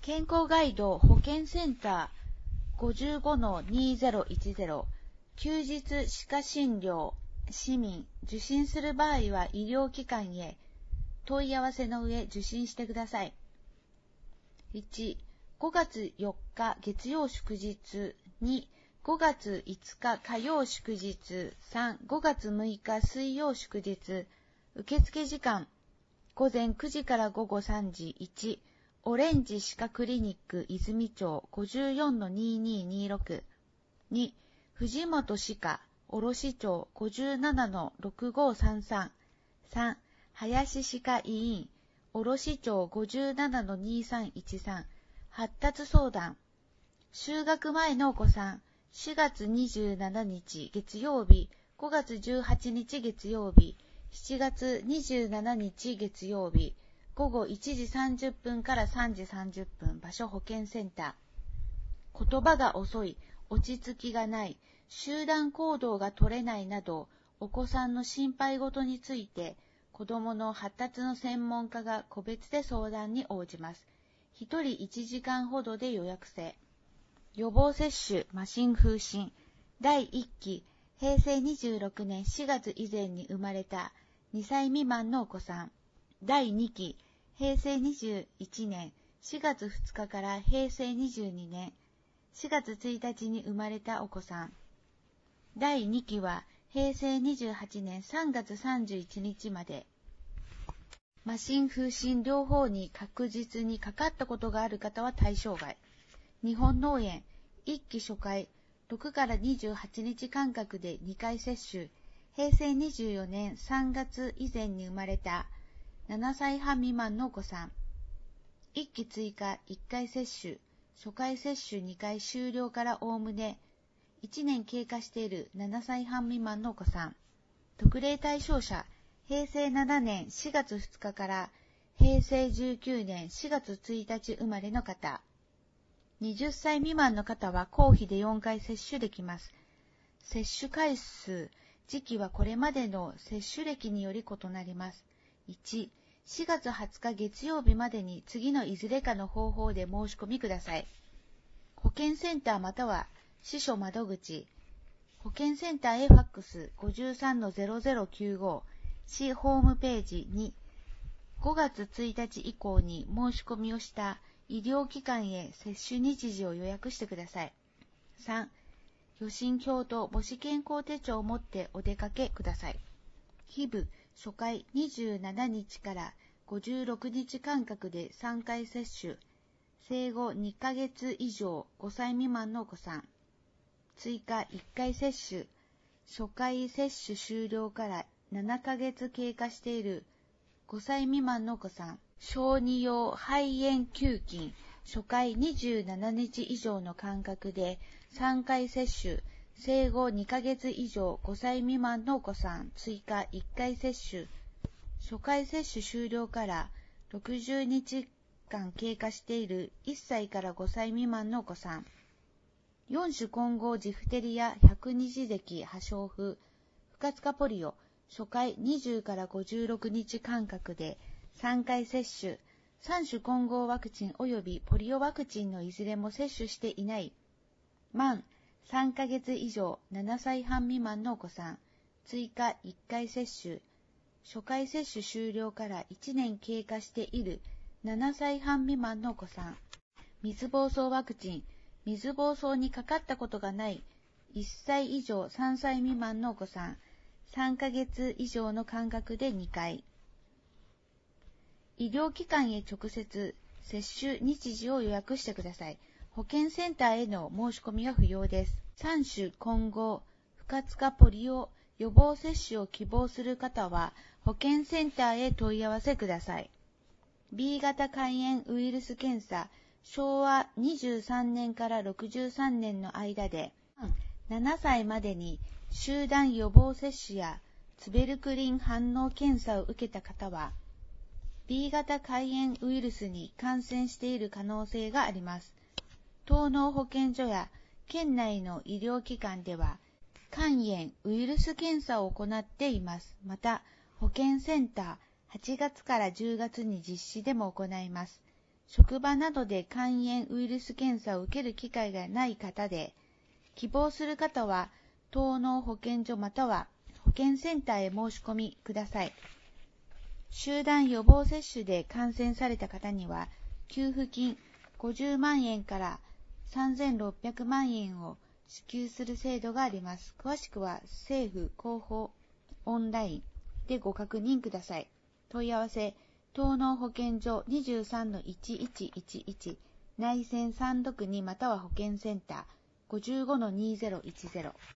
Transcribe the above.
健康ガイド保健センター 55-2010 休日歯科診療市民受診する場合は医療機関へ問い合わせの上受診してください。1、5月4日月曜祝日。2、5月5日火曜祝日。3、5月6日水曜祝日。受付時間午前9時から午後3時。1、オレンジ歯科クリニック泉町 54-2226。2、藤本歯科卸町 57-6533。3、林歯科医院卸町 57-2313。発達相談。就学前のお子さん、4月27日月曜日、5月18日月曜日、7月27日月曜日、午後1時30分から3時30分、場所保健センター。言葉が遅い、落ち着きがない、集団行動が取れないなど、お子さんの心配事について、子どもの発達の専門家が個別で相談に応じます。1人1時間ほどで予約制。予防接種、麻疹風疹。第1期、平成26年4月以前に生まれた2歳未満のお子さん。第2期、平成21年4月2日から平成22年4月1日に生まれたお子さん。第2期は平成28年3月31日まで。麻疹風疹両方に確実にかかったことがある方は対象外。日本脳炎1期初回6から28日間隔で2回接種。平成24年3月以前に生まれた7歳半未満のお子さん。1期追加1回接種。初回接種2回終了からおおむね1年経過している7歳半未満のお子さん。特例対象者、平成7年4月2日から平成19年4月1日生まれの方。20歳未満の方は公費で4回接種できます。接種回数、時期はこれまでの接種歴により異なります。1、4月20日月曜日までに次のいずれかの方法で申し込みください。保健センターまたは支所窓口、保健センターへファックス 53-0095、市ホームページに5月1日以降に申し込みをした医療機関へ接種日時を予約してください。3、予診票と母子健康手帳を持ってお出かけください。日部初回27日から56日間隔で3回接種。生後2ヶ月以上5歳未満のお子さん。追加1回接種。初回接種終了から7ヶ月経過している5歳未満のお子さん。小児用肺炎球菌。初回27日以上の間隔で3回接種。生後2ヶ月以上5歳未満のお子さん。追加1回接種。初回接種終了から60日間経過している1歳から5歳未満のお子さん。4種混合ジフテリア百二次咳破傷風不活化ポリオ初回20から56日間隔で3回接種。3種混合ワクチン及びポリオワクチンのいずれも接種していない満3ヶ月以上7歳半未満のお子さん。追加1回接種。初回接種終了から1年経過している7歳半未満のお子さん。水疱瘡ワクチン。水疱瘡にかかったことがない1歳以上3歳未満のお子さん。3ヶ月以上の間隔で2回。医療機関へ直接接種日時を予約してください。保健センターへの申し込みは不要です。3種混合不活化ポリオ予防接種を希望する方は保健センターへ問い合わせください。B 型肝炎ウイルス検査昭和23年から63年の間で7歳までに集団予防接種やツベルクリン反応検査を受けた方は B 型肝炎ウイルスに感染している可能性があります。東農保健所や県内の医療機関では肝炎ウイルス検査を行っています。また保健センター8月から10月に実施でも行います。 職場などで肝炎ウイルス検査を受ける機会がない方で、希望する方は、東農保健所または保健センターへ申し込みください。集団予防接種で感染された方には、給付金50万円から3600万円を支給する制度があります。詳しくは政府広報オンラインでご確認ください。問い合わせ、東農保健所 23-1111 内線362または保健センター 55-2010